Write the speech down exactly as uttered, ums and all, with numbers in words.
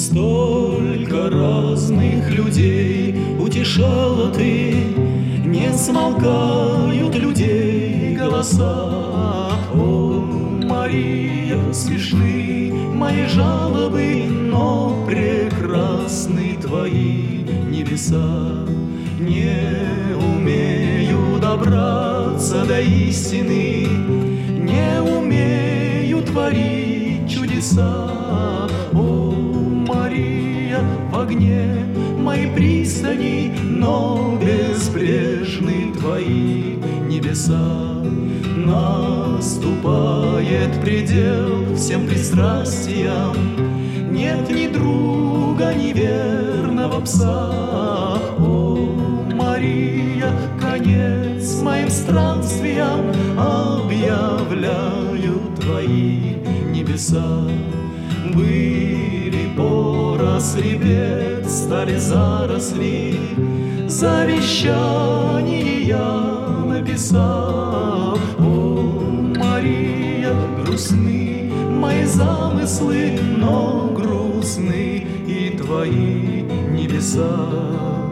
Столько разных людей утешала ты, не смолкают людей голоса. О, Мария, смешны мои жалобы, но прекрасны твои небеса. Не умею добраться до истины, не умею творить чудеса. О, Мария, в огне моей пристани, но безбрежны твои небеса. Наступает предел всем пристрастиям, нет ни друга, ни верного пса. О, Мария, конец моим странствиям объявляют твои небеса. Были поросли бед, стали заросли, завещание я написал. О, Мария, грустны мои замыслы, но грустны и твои небеса.